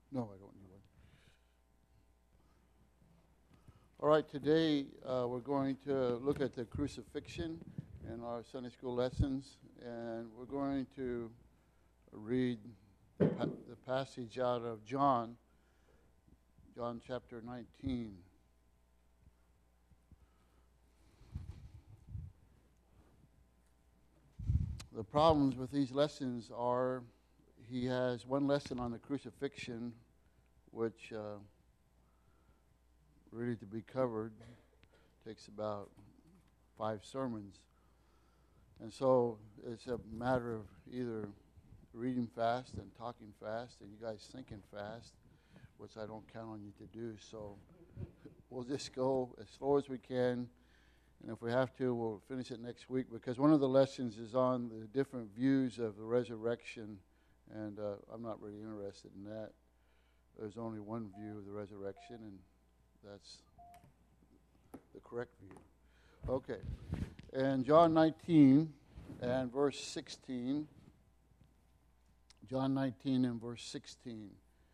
No, I don't need one. All right, today we're going to look at the crucifixion in our Sunday school lessons, and we're going to read the passage out of John chapter 19. The problems with these lessons are he has one lesson on the crucifixion, which really to be covered takes about 5 sermons. And so it's a matter of either reading fast and talking fast and you guys thinking fast, which I don't count on you to do. So we'll just go as slow as we can. And if we have to, we'll finish it next week, because one of the lessons is on the different views of the resurrection, and I'm not really interested in that. There's only one view of the resurrection, and that's the correct view. Okay. And John 19 and verse 16. John 19 and verse 16.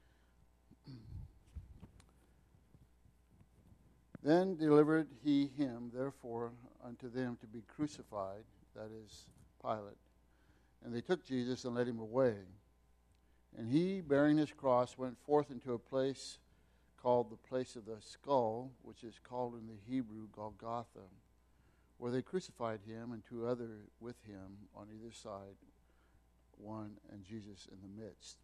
Then delivered he him, therefore, unto them to be crucified, that is, Pilate. And they took Jesus and led him away. And he, bearing his cross, went forth into a place called the place of the skull, which is called in the Hebrew Golgotha, where they crucified him and 2 others with him on either side, one and Jesus in the midst.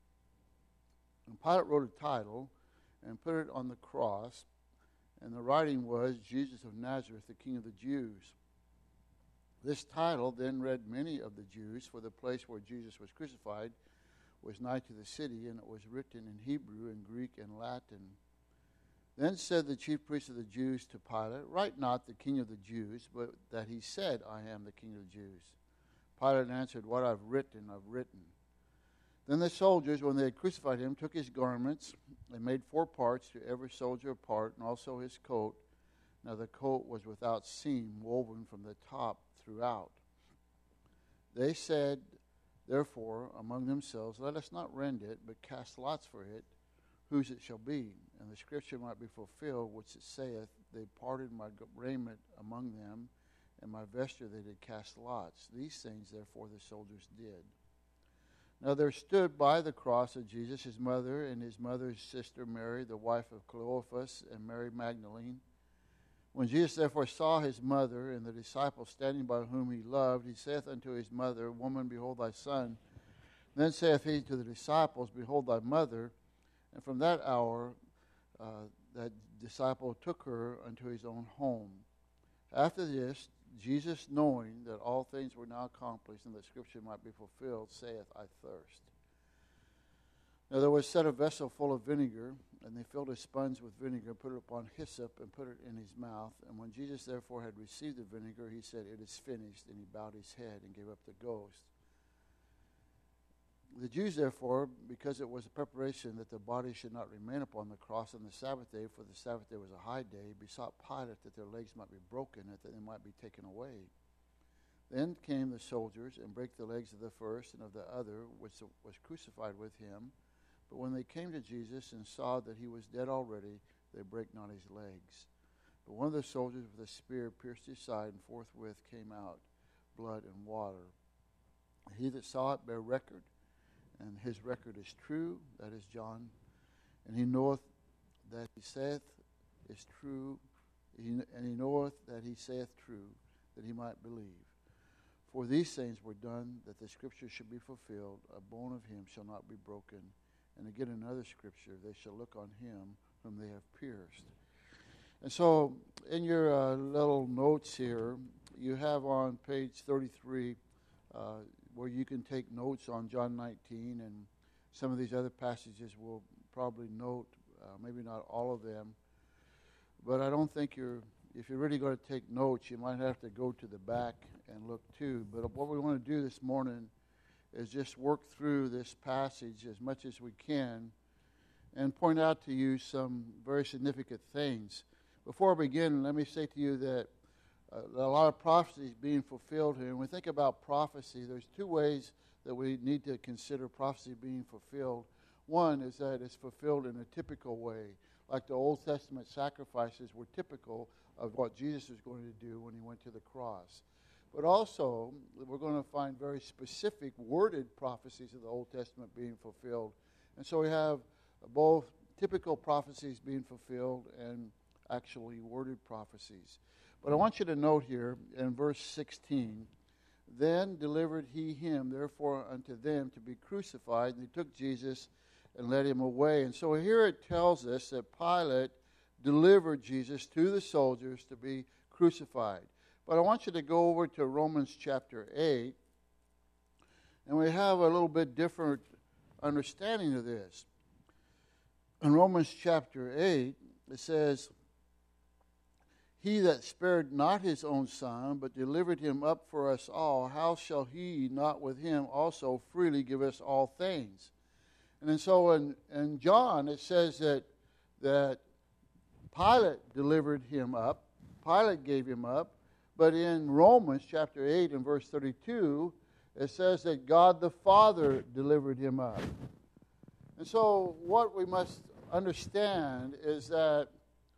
And Pilate wrote a title and put it on the cross, and the writing was, Jesus of Nazareth, the King of the Jews. This title then read many of the Jews, for the place where Jesus was crucified was nigh to the city, and it was written in Hebrew and Greek and Latin. Then said the chief priests of the Jews to Pilate, Write not the King of the Jews, but that he said, I am the King of the Jews. Pilate answered, What I've written, I've written. Then the soldiers, when they had crucified him, took his garments and made 4 parts, to every soldier a part, and also his coat. Now the coat was without seam, woven from the top throughout. They said, therefore, among themselves, Let us not rend it, but cast lots for it, whose it shall be. And the scripture might be fulfilled, which it saith, They parted my raiment among them, and my vesture they did cast lots. These things, therefore, the soldiers did. Now there stood by the cross of Jesus his mother and his mother's sister Mary, the wife of Cleophas, and Mary Magdalene. When Jesus therefore saw his mother and the disciple standing by whom he loved, he saith unto his mother, Woman, behold thy son. Then saith he to the disciples, Behold thy mother. And from that hour that disciple took her unto his own home. After this, Jesus, knowing that all things were now accomplished and that scripture might be fulfilled, saith, I thirst. Now there was set a vessel full of vinegar, and they filled a sponge with vinegar, put it upon hyssop, and put it in his mouth. And when Jesus therefore had received the vinegar, he said, It is finished. And he bowed his head and gave up the ghost. The Jews therefore, because it was a preparation that the body should not remain upon the cross on the Sabbath day, for the Sabbath day was a high day, besought Pilate that their legs might be broken, and that they might be taken away. Then came the soldiers, and brake the legs of the first and of the other, which was crucified with him. But when they came to Jesus and saw that he was dead already, they brake not his legs. But one of the soldiers with a spear pierced his side, and forthwith came out blood and water. He that saw it bare record, and his record is true, that is John. And he knoweth that he saith is true, and he knoweth that he saith true, that he might believe. For these things were done, that the scripture should be fulfilled, A bone of him shall not be broken. And again another scripture, They shall look on him whom they have pierced. And so in your little notes here, you have on page 33 where you can take notes on John 19, and some of these other passages we'll probably note, maybe not all of them. But I don't think if you're really going to take notes, you might have to go to the back and look too. But what we want to do this morning is just work through this passage as much as we can and point out to you some very significant things. Before I begin, let me say to you that a lot of prophecy is being fulfilled here. When we think about prophecy, there's 2 ways that we need to consider prophecy being fulfilled. One is that it's fulfilled in a typical way, like the Old Testament sacrifices were typical of what Jesus was going to do when he went to the cross. But also, we're going to find very specific worded prophecies of the Old Testament being fulfilled. And so we have both typical prophecies being fulfilled and actually worded prophecies. But I want you to note here in verse 16, then delivered he him, therefore, unto them to be crucified. And they took Jesus and led him away. And so here it tells us that Pilate delivered Jesus to the soldiers to be crucified. But I want you to go over to Romans chapter 8, and we have a little bit different understanding of this. In Romans chapter 8, it says, he that spared not his own son, but delivered him up for us all, how shall he not with him also freely give us all things? And then so in John, it says that Pilate delivered him up. Pilate gave him up. But in Romans chapter 8 and verse 32, it says that God the Father delivered him up. And so what we must understand is that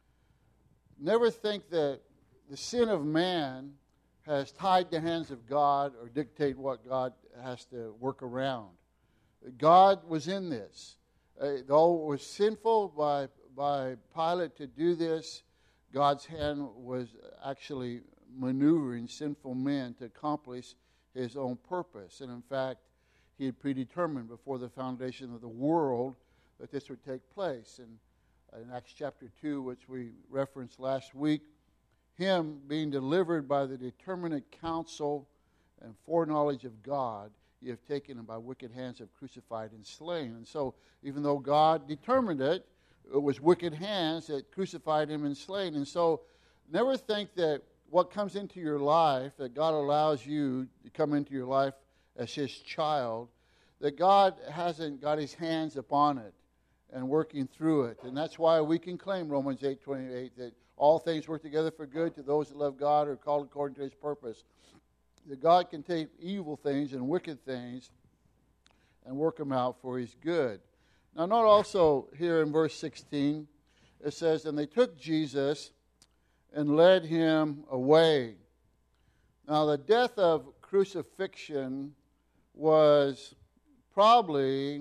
never think that the sin of man has tied the hands of God or dictate what God has to work around. God was in this. Though it was sinful by Pilate to do this, God's hand was actually maneuvering sinful men to accomplish his own purpose. And in fact, he had predetermined before the foundation of the world that this would take place. And in Acts chapter 2, which we referenced last week, him being delivered by the determinate counsel and foreknowledge of God, you have taken him by wicked hands, have crucified and slain. And so, even though God determined it, it was wicked hands that crucified him and slain. And so, never think that what comes into your life, that God allows you to come into your life as his child, that God hasn't got his hands upon it and working through it. And that's why we can claim Romans 8:28, that all things work together for good to those that love God or are called according to his purpose. That God can take evil things and wicked things and work them out for his good. Now, note also here in verse 16, it says, and they took Jesus and led him away. Now, the death of crucifixion was probably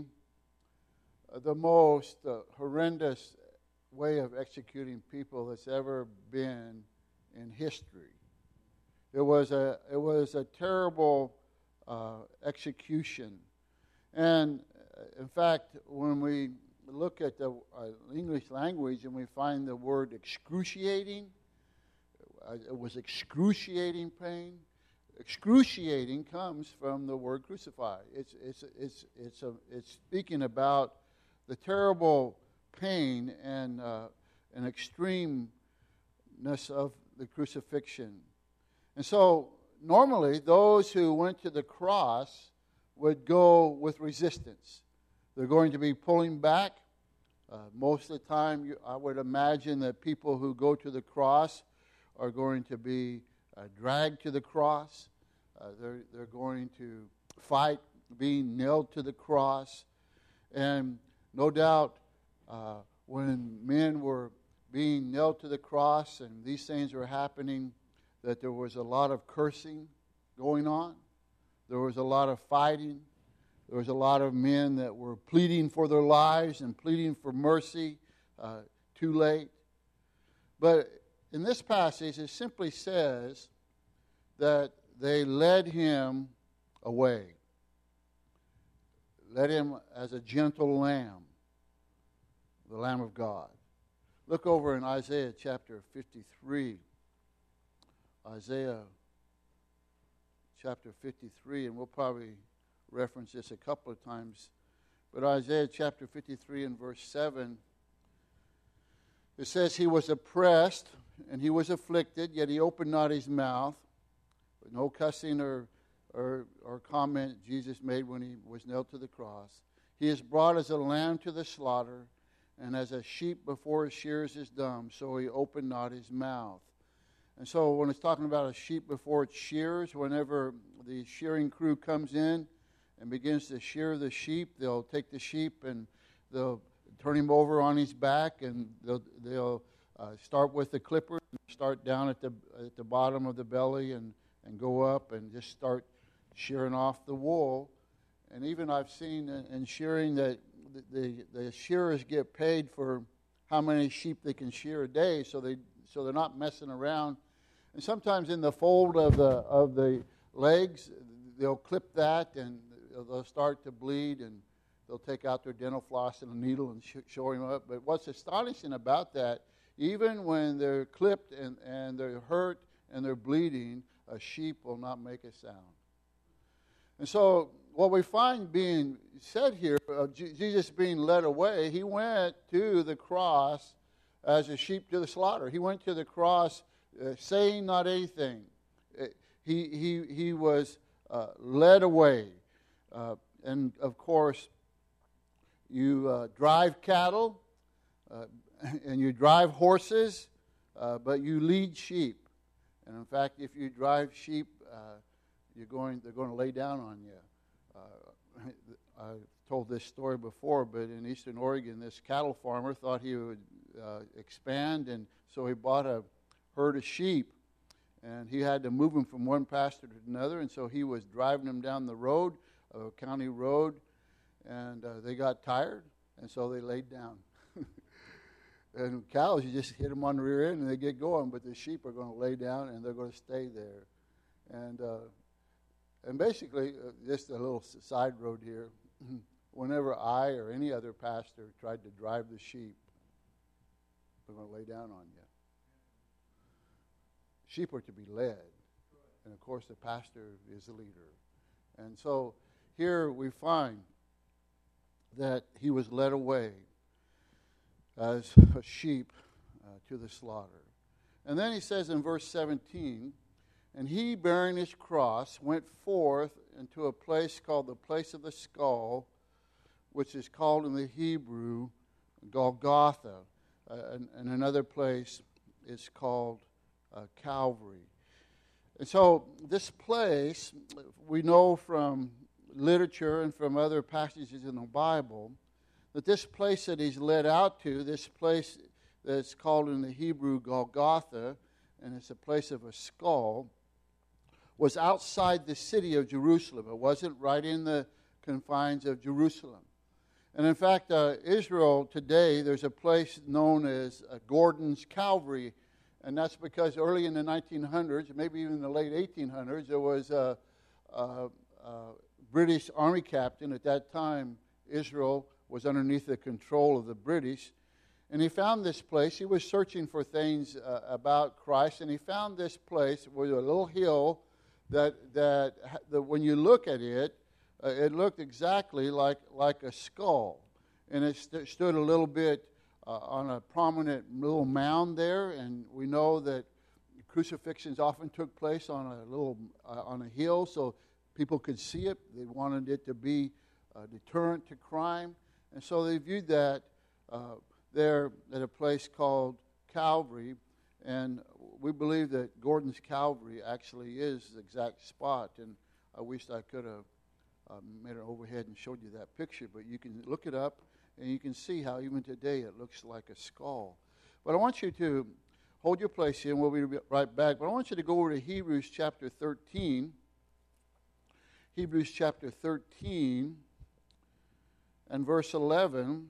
the most horrendous way of executing people that's ever been in history. It was a terrible execution. And in fact, when we look at the English language and we find the word excruciating, it was excruciating pain. Excruciating comes from the word crucify. It's speaking about the terrible pain and extremeness of the crucifixion. And so, normally, those who went to the cross would go with resistance. They're going to be pulling back. Most of the time, I would imagine that people who go to the cross are going to be dragged to the cross. They're going to fight being nailed to the cross. And no doubt, when men were being nailed to the cross and these things were happening, that there was a lot of cursing going on. There was a lot of fighting. There was a lot of men that were pleading for their lives and pleading for mercy too late. But in this passage, it simply says that they led him away. Led him as a gentle lamb, the Lamb of God. Look over in Isaiah chapter 53. Isaiah chapter 53, and we'll probably reference this a couple of times. But Isaiah chapter 53 and verse 7, it says, he was oppressed and he was afflicted, yet he opened not his mouth. But no cussing or comment Jesus made when he was nailed to the cross. He is brought as a lamb to the slaughter, and as a sheep before his shears is dumb, so he opened not his mouth. And so when it's talking about a sheep before its shears, whenever the shearing crew comes in and begins to shear the sheep, they'll take the sheep and they'll turn him over on his back, and they'll start with the clippers, start down at the bottom of the belly, and go up and just start shearing off the wool. And even I've seen in shearing that the shearers get paid for how many sheep they can shear a day, so they're not messing around. And sometimes in the fold of the legs, they'll clip that, and they'll start to bleed, and they'll take out their dental floss and a needle and show him up. But what's astonishing about that, even when they're clipped and they're hurt and they're bleeding, a sheep will not make a sound. And so what we find being said here, Jesus being led away, he went to the cross as a sheep to the slaughter. He went to the cross saying not anything. He was led away. And of course, you drive cattle and you drive horses, but you lead sheep. And in fact, if you drive sheep, they're going to lay down on you. I've told this story before, but in Eastern Oregon, this cattle farmer thought he would expand, and so he bought a herd of sheep, and he had to move them from one pasture to another, and so he was driving them down the road, a county road, and they got tired, and so they laid down. And cows, you just hit them on the rear end and they get going, but the sheep are going to lay down and they're going to stay there. And basically, just a little side road here, whenever I or any other pastor tried to drive the sheep, they're going to lay down on you. Sheep are to be led, and of course the pastor is the leader. And so here we find that he was led away as a sheep to the slaughter. And then he says in verse 17, and he, bearing his cross, went forth into a place called the place of the skull, which is called in the Hebrew Golgotha. And another place is called Calvary. And so this place, we know from literature and from other passages in the Bible, that this place that he's led out to, this place that's called in the Hebrew Golgotha, and it's a place of a skull, was outside the city of Jerusalem. It wasn't right in the confines of Jerusalem. And in fact, Israel today, there's a place known as Gordon's Calvary, and that's because early in the 1900s, maybe even in the late 1800s, there was a British army captain. At that time, Israel was underneath the control of the British. And he found this place. He was searching for things about Christ, and he found this place with a little hill that when you look at it, it looked exactly like a skull. And it stood a little bit on a prominent little mound there, and we know that crucifixions often took place on a hill so people could see it. They wanted it to be a deterrent to crime. And so they viewed that there at a place called Calvary, and we believe that Gordon's Calvary actually is the exact spot. And I wish I could have made an overhead and showed you that picture, but you can look it up and you can see how even today it looks like a skull. But I want you to hold your place here, and we'll be right back. But I want you to go over to Hebrews chapter 13. Hebrews chapter 13 and verse 11.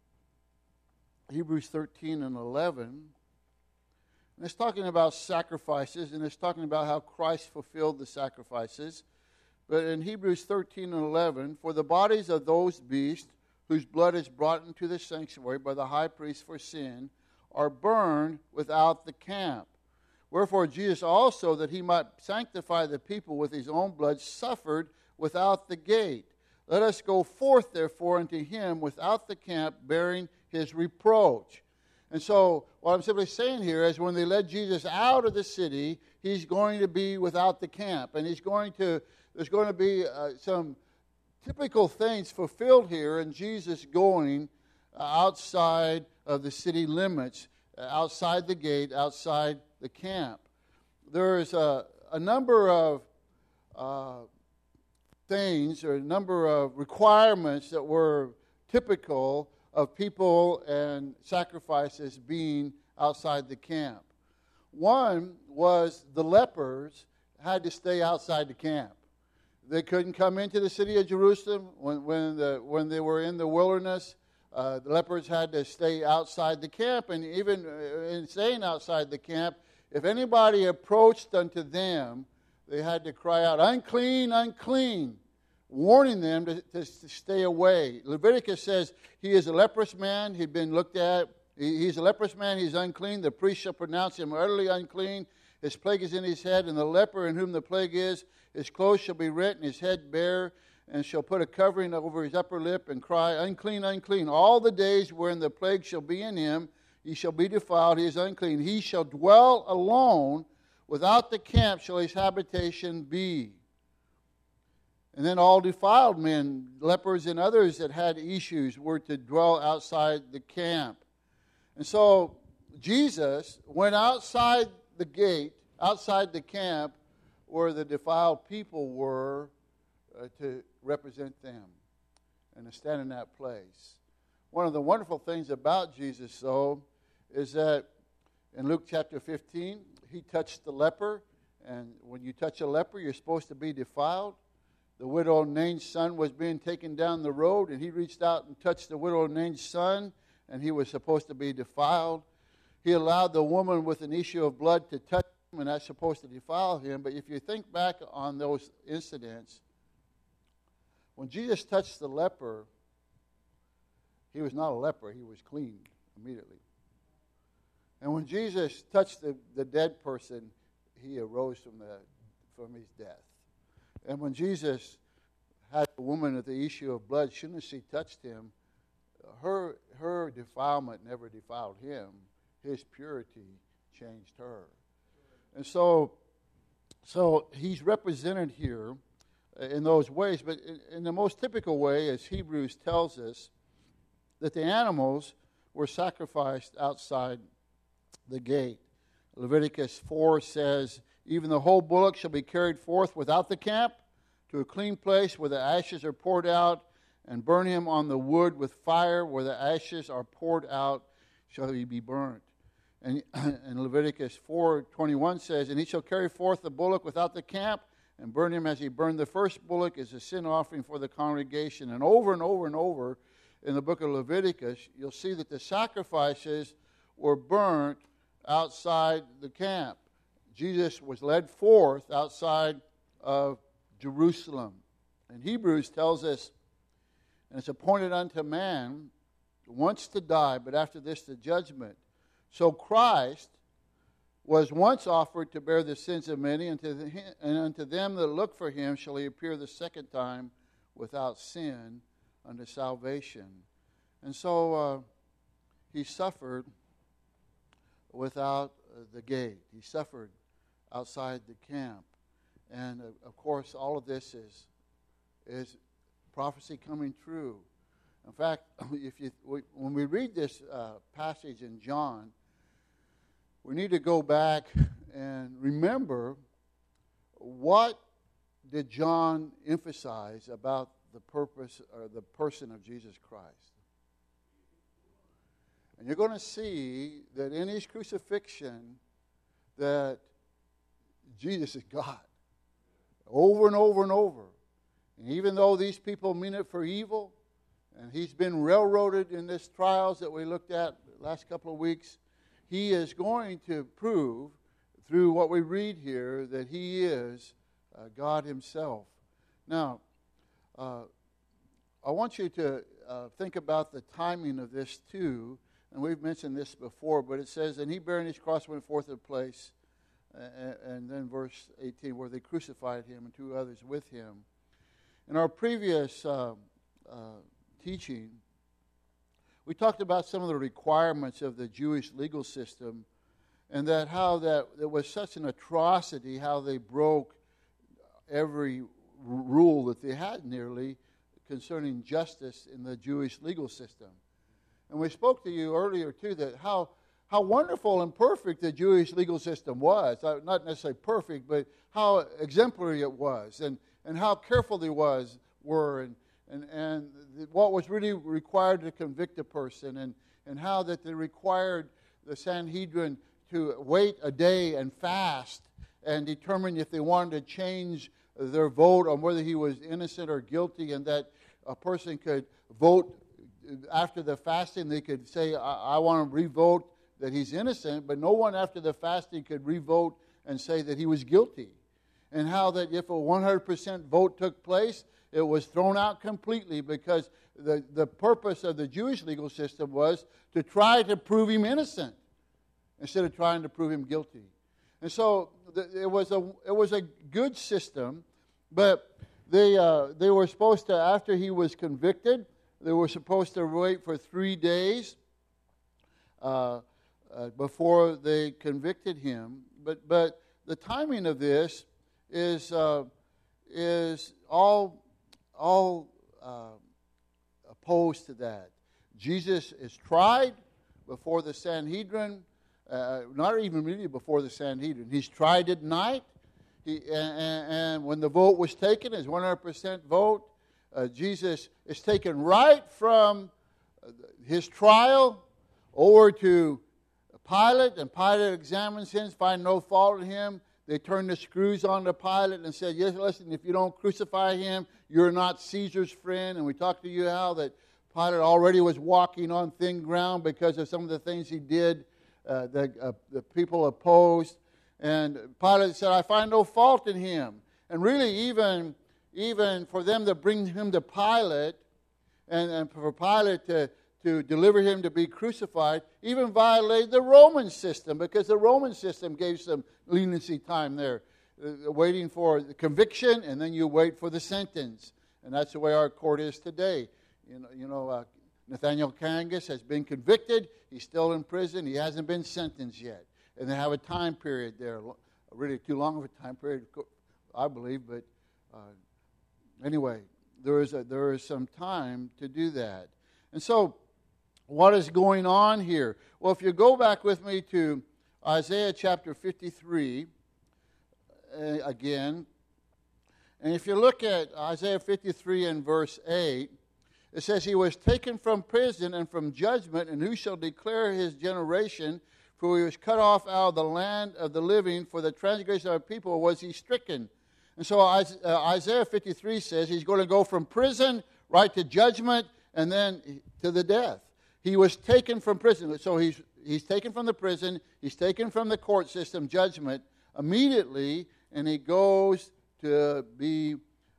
Hebrews 13 and 11. And it's talking about sacrifices, and it's talking about how Christ fulfilled the sacrifices. But in Hebrews 13 and 11, for the bodies of those beasts whose blood is brought into the sanctuary by the high priest for sin are burned without the camp. Wherefore Jesus also, that he might sanctify the people with his own blood, suffered without the gate. Let us go forth, therefore, unto him without the camp, bearing his reproach. And so what I'm simply saying here is when they led Jesus out of the city, he's going to be without the camp. And there's going to be some typical things fulfilled here in Jesus going outside of the city limits, outside the gate, outside the camp. There's a number of things or a number of requirements that were typical of people and sacrifices being outside the camp. One was the lepers had to stay outside the camp. They couldn't come into the city of Jerusalem when they were in the wilderness. The lepers had to stay outside the camp, and even in staying outside the camp, if anybody approached unto them, they had to cry out, "Unclean, unclean," warning them to stay away. Leviticus says he is a leprous man. He'd been looked at. He's a leprous man. He's unclean. The priest shall pronounce him utterly unclean. His plague is in his head, and the leper in whom the plague is, his clothes shall be rent and his head bare, and shall put a covering over his upper lip and cry, "Unclean, unclean." All the days wherein the plague shall be in him, he shall be defiled, he is unclean. He shall dwell alone, without the camp shall his habitation be. And then all defiled men, lepers and others that had issues, were to dwell outside the camp. And so Jesus went outside the gate, outside the camp, where the defiled people were, to represent them and to stand in that place. One of the wonderful things about Jesus, though, is that in Luke chapter 15, he touched the leper, and when you touch a leper, you're supposed to be defiled. The widow Nain's son was being taken down the road, and he reached out and touched the widow Nain's son, and he was supposed to be defiled. He allowed the woman with an issue of blood to touch him, and that's supposed to defile him. But if you think back on those incidents, when Jesus touched the leper, he was not a leper, he was clean immediately. And when Jesus touched the dead person, he arose from his death. And when Jesus had the woman with the issue of blood, as soon as she touched him, her defilement never defiled him. His purity changed her. And so he's represented here in those ways, but in the most typical way, as Hebrews tells us, that the animals were sacrificed outside the gate. Leviticus 4 says, "Even the whole bullock shall be carried forth without the camp to a clean place where the ashes are poured out, and burn him on the wood with fire. Where the ashes are poured out shall he be burnt." And Leviticus 4:21 says, "And he shall carry forth the bullock without the camp, and burn him as he burned the first bullock as a sin offering for the congregation." And over and over and over in the book of Leviticus, you'll see that the sacrifices were burnt outside the camp. Jesus was led forth outside of Jerusalem. And Hebrews tells us, "And it's appointed unto man once to die, but after this the judgment. So Christ was once offered to bear the sins of many, and unto them that look for him shall he appear the second time without sin unto salvation." And so he suffered without the gate. He suffered outside the camp. And of course, all of this is prophecy coming true. In fact, when we read this passage in John, we need to go back and remember, what did John emphasize about the purpose or the person of Jesus Christ? And you're going to see that in his crucifixion that Jesus is God. Over and over and over. And even though these people mean it for evil, and he's been railroaded in these trials that we looked at the last couple of weeks, he is going to prove through what we read here that he is God himself. Now, I want you to think about the timing of this too. And we've mentioned this before, but it says, "And he bearing his cross went forth to the place," and then verse 18, where they crucified him and two others with him. In our previous teaching, we talked about some of the requirements of the Jewish legal system, and that how that it was such an atrocity how they broke every rule that they had nearly concerning justice in the Jewish legal system. And we spoke to you earlier too that how wonderful and perfect the Jewish legal system was. Not necessarily perfect, but how exemplary it was, and how careful they were, and what was really required to convict a person, and how that they required the Sanhedrin to wait a day and fast and determine if they wanted to change their vote on whether he was innocent or guilty, and that a person could vote after the fasting. They could say, I want to revote that he's innocent, but no one after the fasting could revote and say that he was guilty. And how that if a 100% vote took place, it was thrown out completely, because the purpose of the Jewish legal system was to try to prove him innocent instead of trying to prove him guilty. And so it was a good system, but they were supposed to, after he was convicted, they were supposed to wait for 3 days before they convicted him. But the timing of this is all opposed to that. Jesus is tried before the Sanhedrin, not even really before the Sanhedrin. He's tried at night, and when the vote was taken, his 100% vote, Jesus is taken right from his trial over to Pilate, and Pilate examines him, finds no fault in him. They turn the screws on to Pilate and said, yes, listen, if you don't crucify him, you're not Caesar's friend. And we talked to you how that Pilate already was walking on thin ground because of some of the things he did that the people opposed. And Pilate said, I find no fault in him. And really, even for them to bring him to Pilate, and for Pilate to deliver him to be crucified, even violated the Roman system, because the Roman system gave some leniency time there, waiting for the conviction, and then you wait for the sentence. And that's the way our court is today. Nathaniel Kangas has been convicted. He's still in prison. He hasn't been sentenced yet. And they have a time period there, really too long of a time period, I believe. But anyway, there is some time to do that. And so, what is going on here? Well, if you go back with me to Isaiah chapter 53 again, and if you look at Isaiah 53 and verse 8, it says, He was taken from prison and from judgment, and who shall declare his generation? For he was cut off out of the land of the living, for the transgression of our people was he stricken. And so Isaiah 53 says he's going to go from prison right to judgment, and then to the death. He was taken from prison. So he's taken from the prison, he's taken from the court system, judgment, immediately, and he goes to be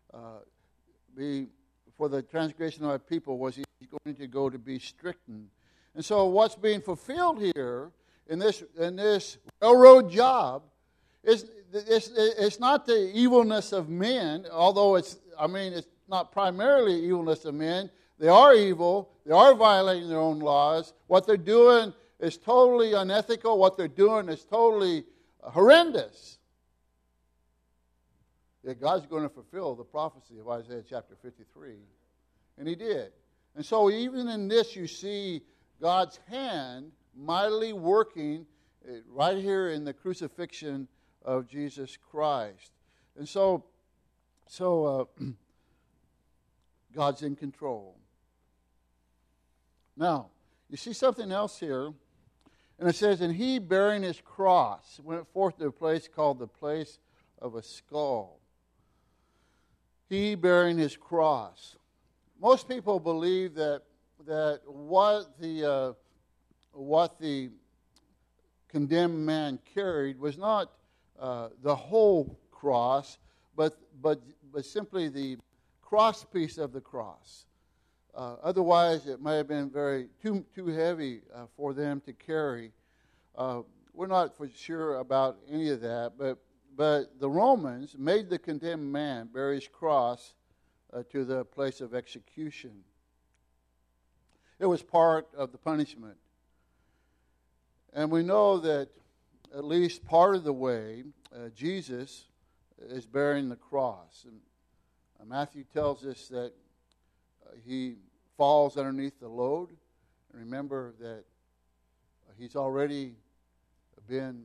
for the transgression of our people was he's going to go to be stricken. And so what's being fulfilled here in this railroad job is it's not the evilness of men, although it's not primarily evilness of men. They are evil. They are violating their own laws. What they're doing is totally unethical. What they're doing is totally horrendous. Yet God's going to fulfill the prophecy of Isaiah chapter 53. And He did. And so even in this you see God's hand mightily working right here in the crucifixion of Jesus Christ. And so God's in control. Now, you see something else here. And it says, and He bearing His cross went forth to a place called the place of a skull. He bearing His cross. Most people believe that what the condemned man carried was not the whole cross, but simply the cross piece of the cross. Otherwise, it may have been too heavy for them to carry. We're not for sure about any of that, but the Romans made the condemned man bear his cross to the place of execution. It was part of the punishment. And we know that at least part of the way, Jesus is bearing the cross. And Matthew tells us that He falls underneath the load. And remember that He's already been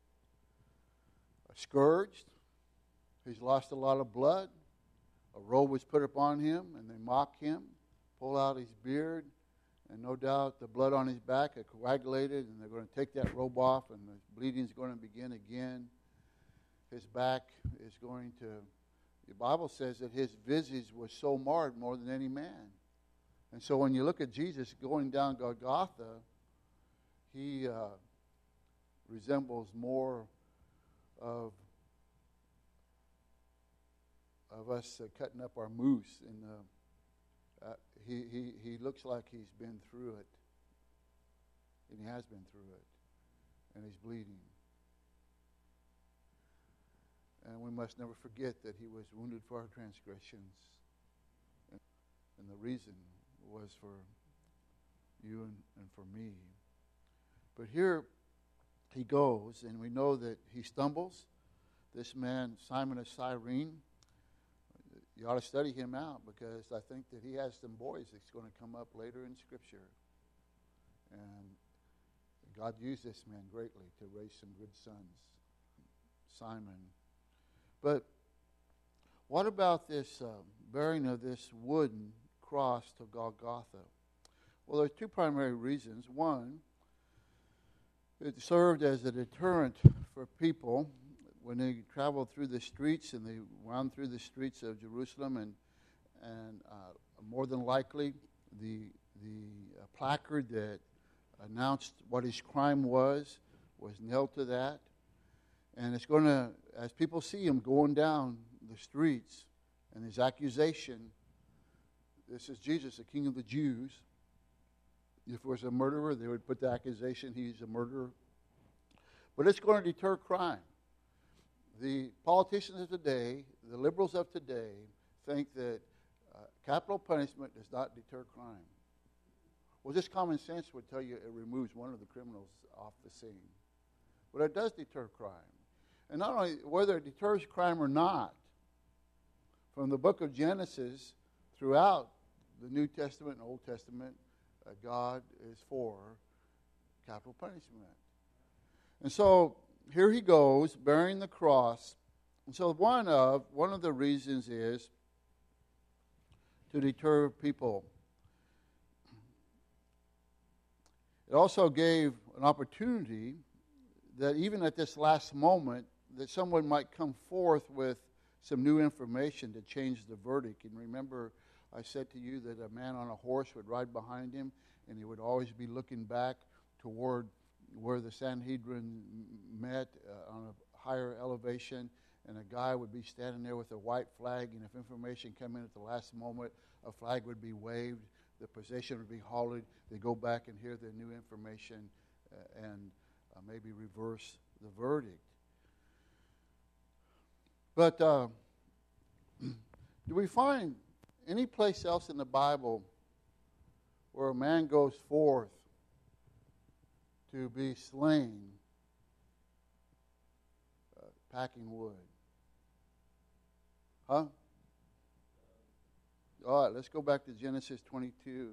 scourged. He's lost a lot of blood. A robe was put upon Him, and they mock Him. pull out his beard, and no doubt the blood on his back had coagulated, and they're going to take that robe off, and the bleeding is going to begin again. His back is going to, the Bible says that his visage was so marred more than any man. And so when you look at Jesus going down Golgotha, he resembles more of us cutting up our moose. He looks like he's been through it, and he has been through it, and he's bleeding. And we must never forget that he was wounded for our transgressions, and the reason was for you and for me. But here he goes, and we know that he stumbles. This man, Simon of Cyrene, you ought to study him out, because I think that he has some boys that's going to come up later in Scripture. And God used this man greatly to raise some good sons. Simon. But what about this bearing of this wooden cross to Golgotha? Well, there's two primary reasons. One, it served as a deterrent for people when they traveled through the streets, and they wound through the streets of Jerusalem, and more than likely the placard that announced what his crime was nailed to that. And it's going to, as people see him going down the streets, and his accusation, this is Jesus, the King of the Jews. If it was a murderer, they would put the accusation he's a murderer. But it's going to deter crime. The politicians of today, the liberals of today, think that capital punishment does not deter crime. Well, just common sense would tell you it removes one of the criminals off the scene. But it does deter crime. And not only whether it deters crime or not, from the book of Genesis throughout the New Testament and Old Testament, God is for capital punishment. And so here he goes, bearing the cross. And so one of the reasons is to deter people. It also gave an opportunity that even at this last moment, that someone might come forth with some new information to change the verdict. And remember, I said to you that a man on a horse would ride behind him, and he would always be looking back toward where the Sanhedrin met on a higher elevation, and a guy would be standing there with a white flag, and if information came in at the last moment, a flag would be waved, the possession would be halted, they go back and hear the new information and maybe reverse the verdict. But do we find any place else in the Bible where a man goes forth to be slain packing wood? Huh? All right, let's go back to Genesis 22.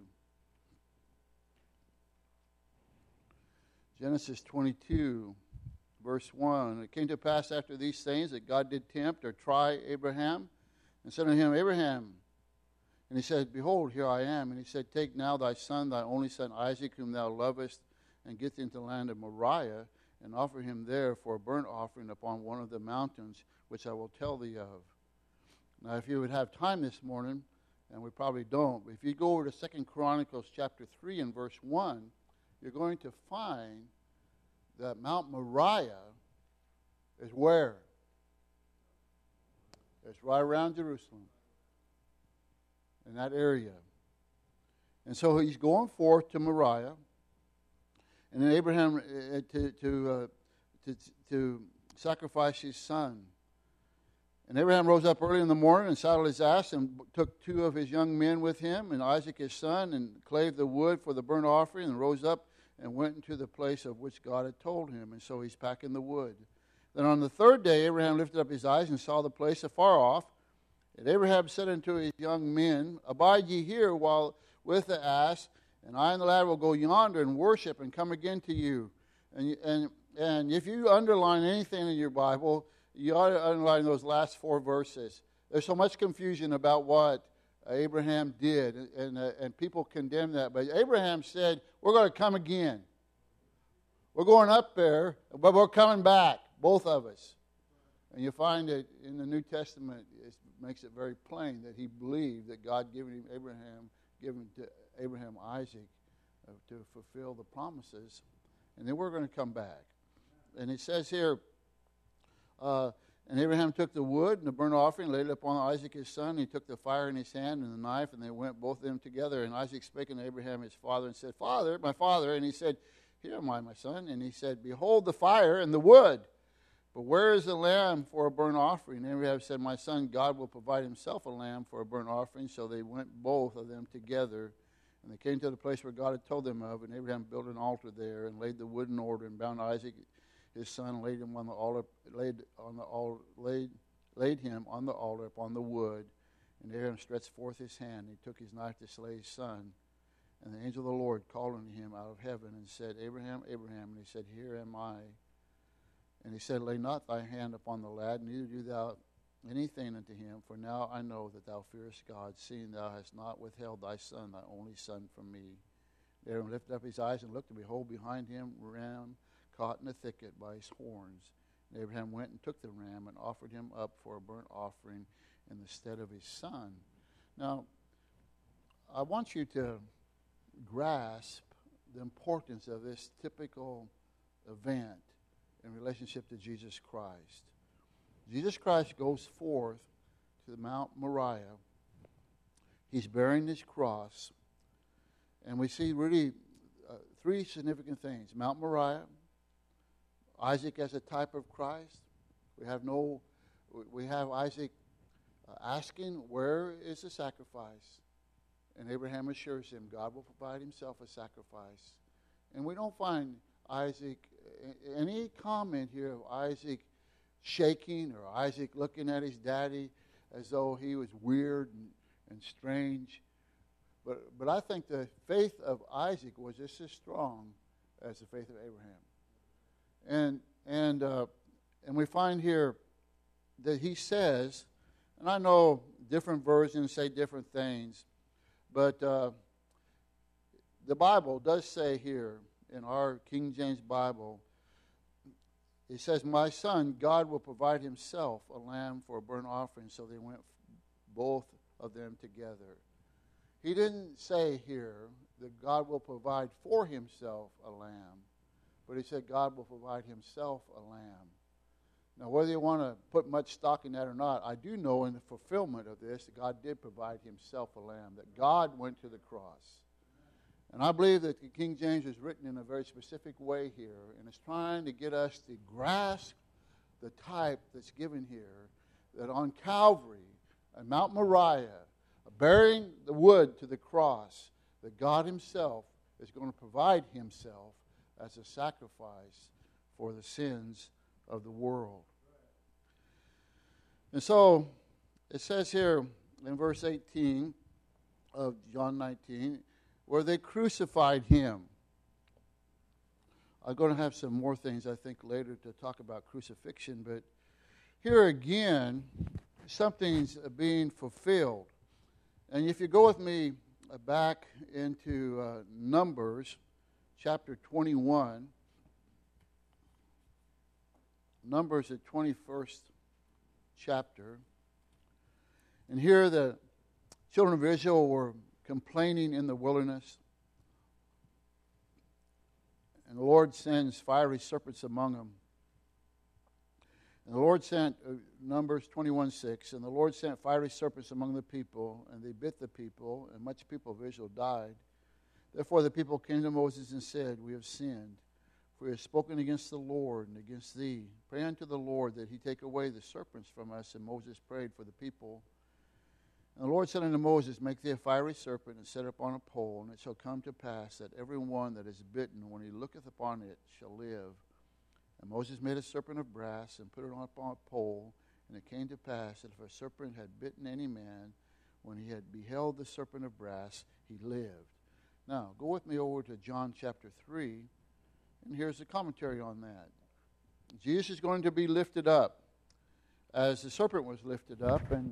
Genesis 22, verse 1. It came to pass after these things that God did tempt or try Abraham, and said unto him, Abraham. And he said, Behold, here I am. And he said, Take now thy son, thy only son Isaac, whom thou lovest, and get into the land of Moriah, and offer him there for a burnt offering upon one of the mountains, which I will tell thee of. Now, if you would have time this morning, and we probably don't, but if you go over to 2 Chronicles chapter 3 and verse 1, you're going to find that Mount Moriah is where? It's right around Jerusalem, in that area. And so he's going forth to Moriah, and then Abraham to sacrifice his son. And Abraham rose up early in the morning and saddled his ass and took two of his young men with him and Isaac his son and clave the wood for the burnt offering and rose up and went into the place of which God had told him. And so he's packing the wood. Then on the third day Abraham lifted up his eyes and saw the place afar off. And Abraham said unto his young men, Abide ye here while with the ass, and I and the lad will go yonder and worship and come again to you. And if you underline anything in your Bible, you ought to underline those last four verses. There's so much confusion about what Abraham did, and people condemn that. But Abraham said, we're going to come again. We're going up there, but we're coming back, both of us. And you find that in the New Testament, it makes it very plain that he believed that God given to Abraham Isaac to fulfill the promises. And then we're going to come back. And it says here, and Abraham took the wood and the burnt offering, laid it upon Isaac his son. He took the fire in his hand and the knife, and they went both of them together. And Isaac spake unto Abraham his father and said, Father, my father. And he said, Here am I, my son. And he said, Behold the fire and the wood, but where is the lamb for a burnt offering? And Abraham said, My son, God will provide himself a lamb for a burnt offering. So they went both of them together. And they came to the place where God had told them of. And Abraham built an altar there and laid the wood in order and bound Isaac his son, laid him on the altar, laid him on the altar upon the wood. And Abraham stretched forth his hand. He took his knife to slay his son. And the angel of the Lord called unto him out of heaven and said, Abraham, Abraham. And he said, Here am I. And he said, Lay not thy hand upon the lad, neither do thou anything unto him. For now I know that thou fearest God, seeing thou hast not withheld thy son, thy only son, from me. Abraham lifted up his eyes and looked, and behold, behind him ram caught in a thicket by his horns. And Abraham went and took the ram and offered him up for a burnt offering in the stead of his son. Now, I want you to grasp the importance of this typical event in relationship to Jesus Christ. Jesus Christ goes forth to Mount Moriah. He's bearing his cross. And we see really three significant things. Mount Moriah, Isaac as a type of Christ. We have Isaac asking, where is the sacrifice? And Abraham assures him, God will provide himself a sacrifice. And we don't find any comment here of Isaac shaking or Isaac looking at his daddy as though he was weird and strange. But I think the faith of Isaac was just as strong as the faith of Abraham. And we find here that he says, and I know different versions say different things, but the Bible does say here in our King James Bible, it says, My son, God will provide himself a lamb for a burnt offering. So they went both of them together. He didn't say here that God will provide for himself a lamb, but he said God will provide himself a lamb. Now, whether you want to put much stock in that or not, I do know in the fulfillment of this that God did provide himself a lamb, that God went to the cross. And I believe that the King James is written in a very specific way here, and it's trying to get us to grasp the type that's given here, that on Calvary, on Mount Moriah, bearing the wood to the cross, that God himself is going to provide himself as a sacrifice for the sins of the world. And so it says here in verse 18 of John 19, where they crucified him. I'm going to have some more things, I think, later to talk about crucifixion, but here again, something's being fulfilled. And if you go with me back into Numbers chapter 21, Numbers, the 21st chapter, and here the children of Israel were complaining in the wilderness, and the Lord sends fiery serpents among them. And the Lord sent, Numbers 21:6, and the Lord sent fiery serpents among the people, and they bit the people, and much people of Israel died. Therefore the people came to Moses and said, We have sinned, for we have spoken against the Lord and against thee. Pray unto the Lord that he take away the serpents from us. And Moses prayed for the people. And the Lord said unto Moses, Make thee a fiery serpent, and set it upon a pole, and it shall come to pass that every one that is bitten, when he looketh upon it, shall live. And Moses made a serpent of brass, and put it upon a pole. And it came to pass that if a serpent had bitten any man, when he had beheld the serpent of brass, he lived. Now, go with me over to John chapter 3, and here's the commentary on that. Jesus is going to be lifted up, as the serpent was lifted up, and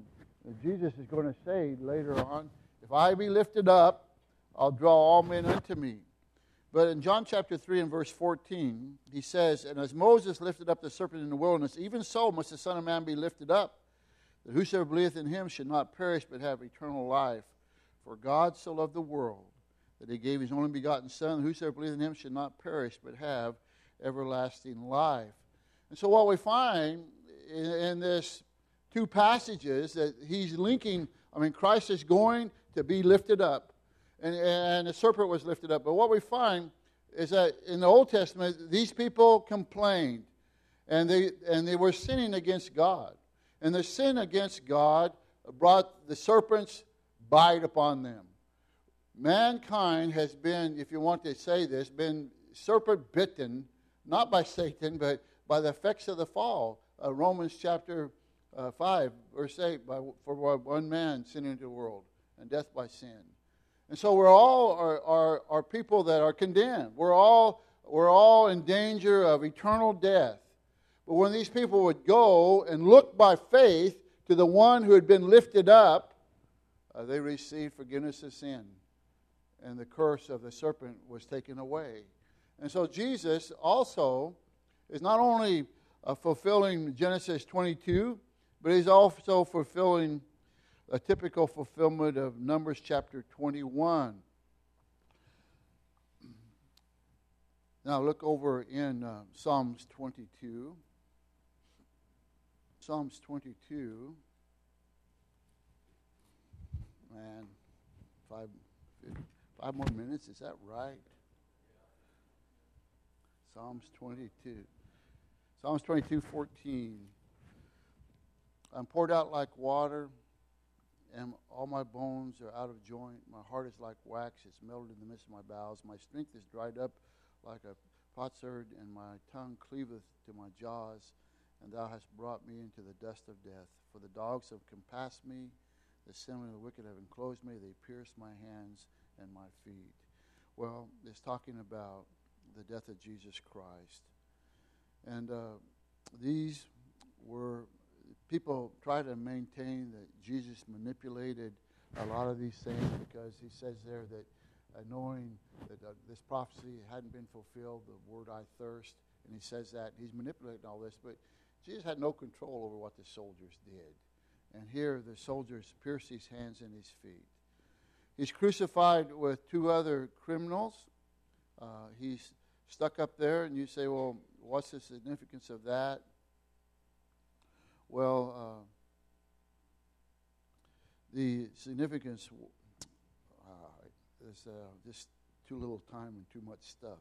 Jesus is going to say later on, if I be lifted up, I'll draw all men unto me. But in John chapter 3 and verse 14, he says, and as Moses lifted up the serpent in the wilderness, even so must the Son of Man be lifted up, that whosoever believeth in him should not perish but have eternal life. For God so loved the world, that he gave his only begotten Son, that whosoever believeth in him should not perish but have everlasting life. And so what we find in this two passages that he's linking, Christ is going to be lifted up. And the serpent was lifted up. But what we find is that in the Old Testament, these people complained. And they were sinning against God. And their sin against God brought the serpent's bite upon them. Mankind has been, if you want to say this, been serpent bitten, not by Satan, but by the effects of the fall. Romans chapter 5, verse 8, for one man sin into the world, and death by sin. And so we're all are people that are condemned. We're all in danger of eternal death. But when these people would go and look by faith to the one who had been lifted up, they received forgiveness of sin. And the curse of the serpent was taken away. And so Jesus also is not only fulfilling Genesis 22, but he's also fulfilling a typical fulfillment of Numbers chapter 21. Now look over in Psalms 22. Psalms 22. Man, five more minutes, is that right? Psalms 22. Psalms 22:14. I'm poured out like water, and all my bones are out of joint. My heart is like wax, it's melted in the midst of my bowels. My strength is dried up like a potsherd, and my tongue cleaveth to my jaws. And thou hast brought me into the dust of death. For the dogs have compassed me, the sin of the wicked have enclosed me. They pierced my hands and my feet. Well, it's talking about the death of Jesus Christ. And these were, people try to maintain that Jesus manipulated a lot of these things because he says there that knowing that this prophecy hadn't been fulfilled, the word I thirst, and he says that he's manipulating all this, but Jesus had no control over what the soldiers did. And here the soldiers pierced his hands and his feet. He's crucified with two other criminals. He's stuck up there, and you say, well, what's the significance of that? Well, the significance is just too little time and too much stuff.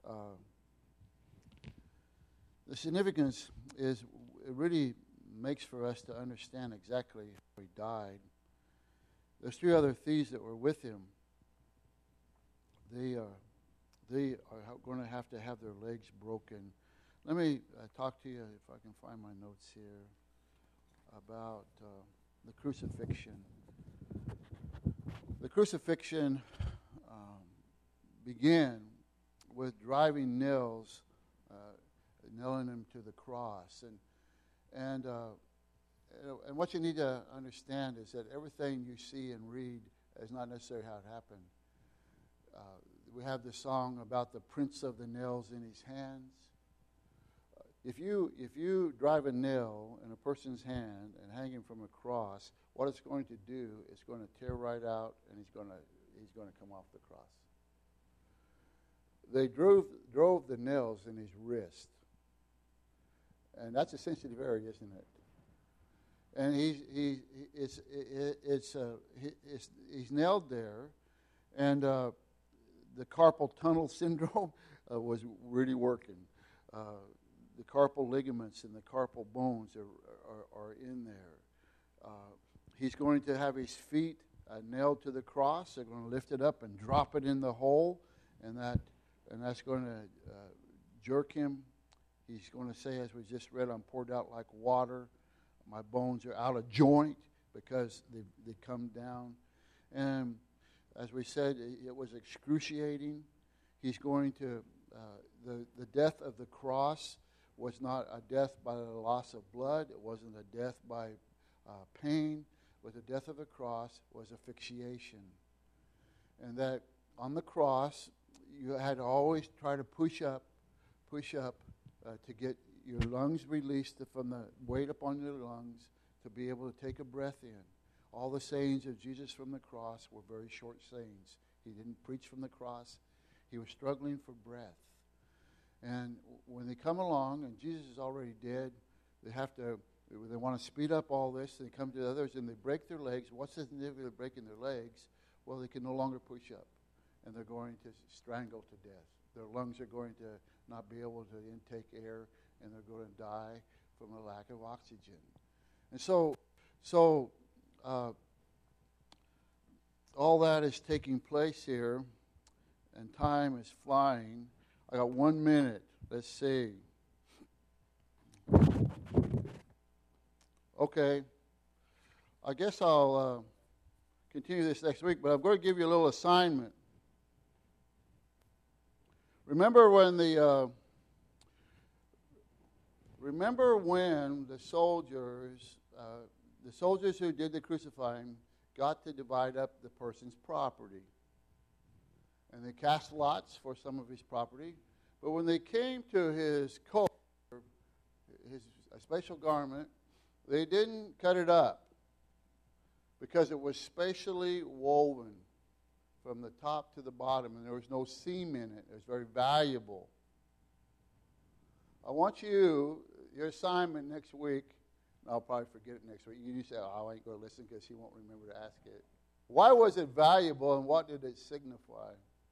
The significance is it really makes for us to understand exactly how he died. There's three other thieves that were with him. They are going to have their legs broken. Let me talk to you, if I can find my notes here, about the crucifixion. The crucifixion began with driving nails, nailing him to the cross. And what you need to understand is that everything you see and read is not necessarily how it happened. We have the song about the prints of the nails in his hands. If you drive a nail in a person's hand and hang him from a cross, what it's going to do is going to tear right out, and he's going to come off the cross. They drove the nails in his wrist, and that's a sensitive area, isn't it? And he's nailed there, and the carpal tunnel syndrome was really working. The carpal ligaments and the carpal bones are in there. He's going to have his feet nailed to the cross. They're going to lift it up and drop it in the hole, and that's going to jerk him. He's going to say, as we just read, I'm poured out like water. My bones are out of joint because they come down. And as we said, it was excruciating. He's going to, the death of the cross was not a death by the loss of blood. It wasn't a death by pain, but the death of the cross was asphyxiation. And that on the cross, you had to always try to push up to get your lungs released from the weight upon your lungs to be able to take a breath in. All the sayings of Jesus from the cross were very short sayings. He didn't preach from the cross. He was struggling for breath. And when they come along and Jesus is already dead, they want to speed up all this. They come to others and they break their legs. What's the significance of breaking their legs? Well, they can no longer push up, and they're going to strangle to death. Their lungs are going to not be able to intake air, and they're going to die from a lack of oxygen. And so all that is taking place here, and time is flying. I got 1 minute. Let's see. Okay. I guess I'll continue this next week, but I'm going to give you a little assignment. Remember when the soldiers who did the crucifying got to divide up the person's property. And they cast lots for some of his property. But when they came to his coat, a special garment, they didn't cut it up because it was specially woven from the top to the bottom, and there was no seam in it. It was very valuable. I want your assignment next week, and I'll probably forget it next week. You say, I ain't going to listen because he won't remember to ask it. Why was it valuable, and what did it signify?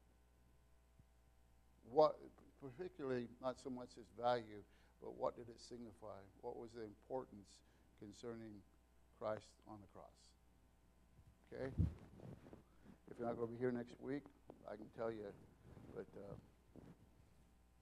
What, particularly, not so much its value, but what did it signify? What was the importance concerning Christ on the cross? Okay? If you're not going to be here next week, I can tell you, but